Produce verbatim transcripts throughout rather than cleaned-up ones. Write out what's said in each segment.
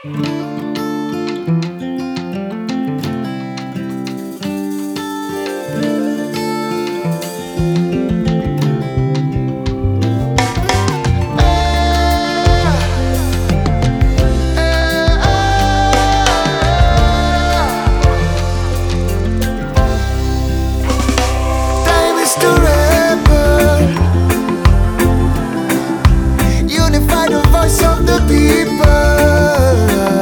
Time is to rebel, unify the voice of the people.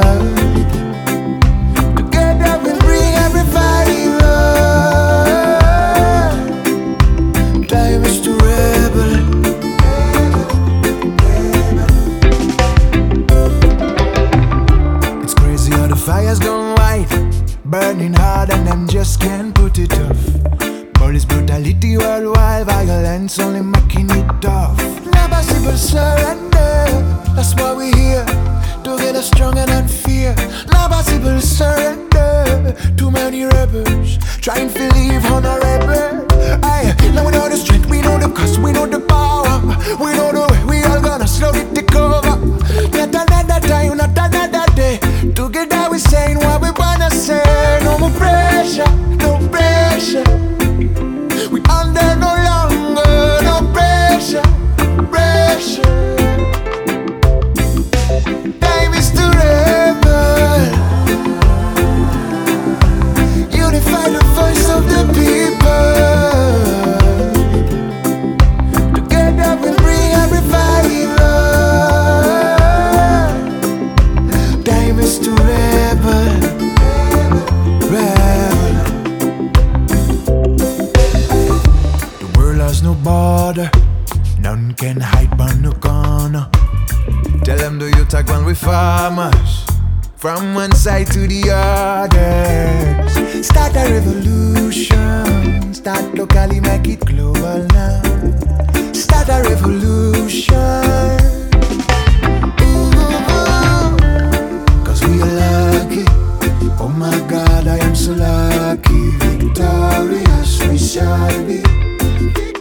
Together we'll bring a revival. Time is to rebel. It's crazy how the fire's gone white, burning hard and them just can't put it off. Police brutality worldwide, violence only making it tough. Never civil surrender, that's why we here. Together stronger than fear. Never civil surrender. Too many rebels trying to live honorable. Aye, now we know the strength, we know the cost, we know the power. We know the way, we all gonna slowly take over. Not another time, not another day. Together we saying what we wanna say. No more pressure, no pressure. We under no longer, no pressure, pressure. Time is to rebel, unify the voice of the people. Together we'll bring a revival. Time is to rebel, rebel. The world has no border, none can hide on no corner. Tell them the youth are gone with farmers, from one side to the other. Start a revolution, start locally, make it global now. Start a revolution. Ooh, cause we are lucky. Oh my God, I am so lucky. Victorious we shall be.